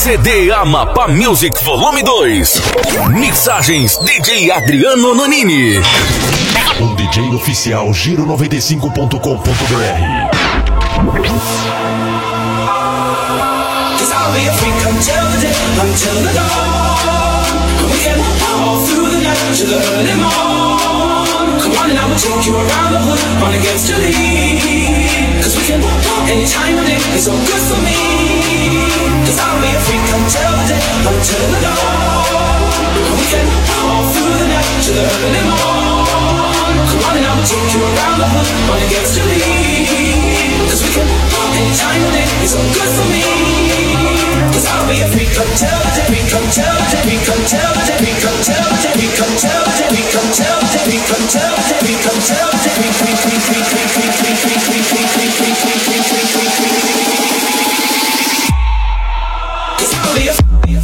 CD Amapá Music Volume 2. Mixagens DJ Adriano Nonini. Um DJ oficial Giro95.com.br. I'll be a freak until the day, until the dawn. We can all through the night till the early morn. Come on and I will take you around the hood, run against your lead. Cause we can any time of day, it's so good for me. Cause I'll be a freak until the day, until the dawn. We can all through the night till the early morn. Come on and I will take you around the hood, run against your lead. Cause we can any time of day, it's so good for me. Cause I'll be a freak until the day, freak until the day, freak until the day, freak until the day, freak until the day, freak until the day, freak until the day, freak until the day, freak, freak, freak, freak, freak, freak, freak, freak, freak, freak, freak, freak, freak, freak, freak, freak. Cause I'll be a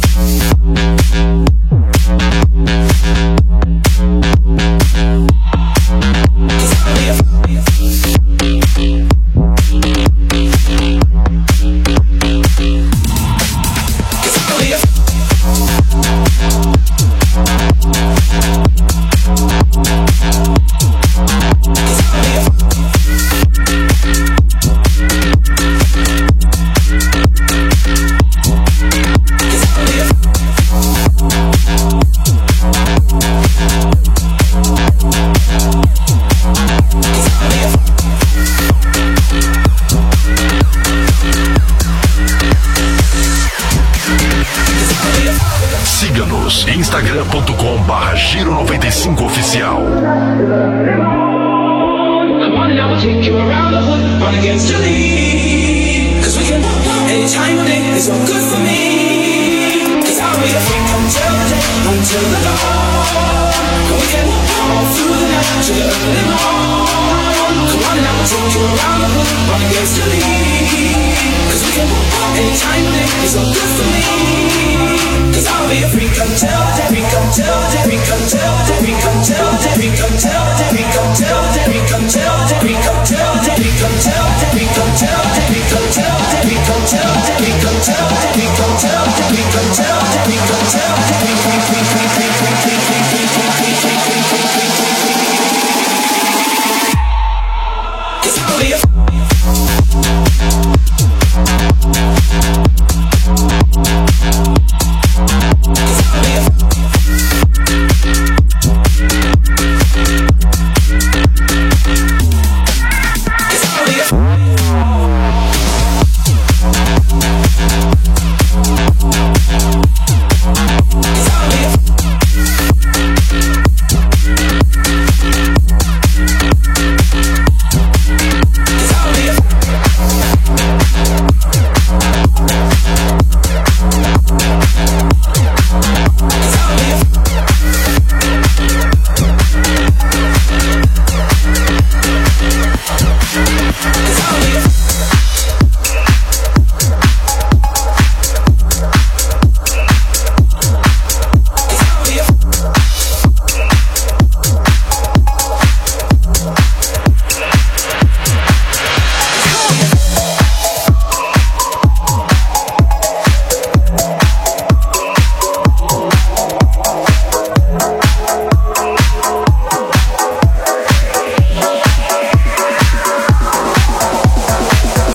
Instagram.com/Giro95oficial. Come on and I will take you around the hood, run against your lead. Cause we can any time of day, it's so good for me. Cause I'll be a freak until the day, until the dawn. We can all through the night till the early morn. Come on and I will take you around the hood, run against your lead. Cause we can any time of day, it's so good for me. Cause I'll be a freak until the day, freak until the day, freak until the day, freak until the day, freak until the day, freak until the day, freak until the day, freak until the day, freak until the day, freak until the day, freak until the day, freak until the day, freak until the day, freak until the day, freak until the day, freak until the day.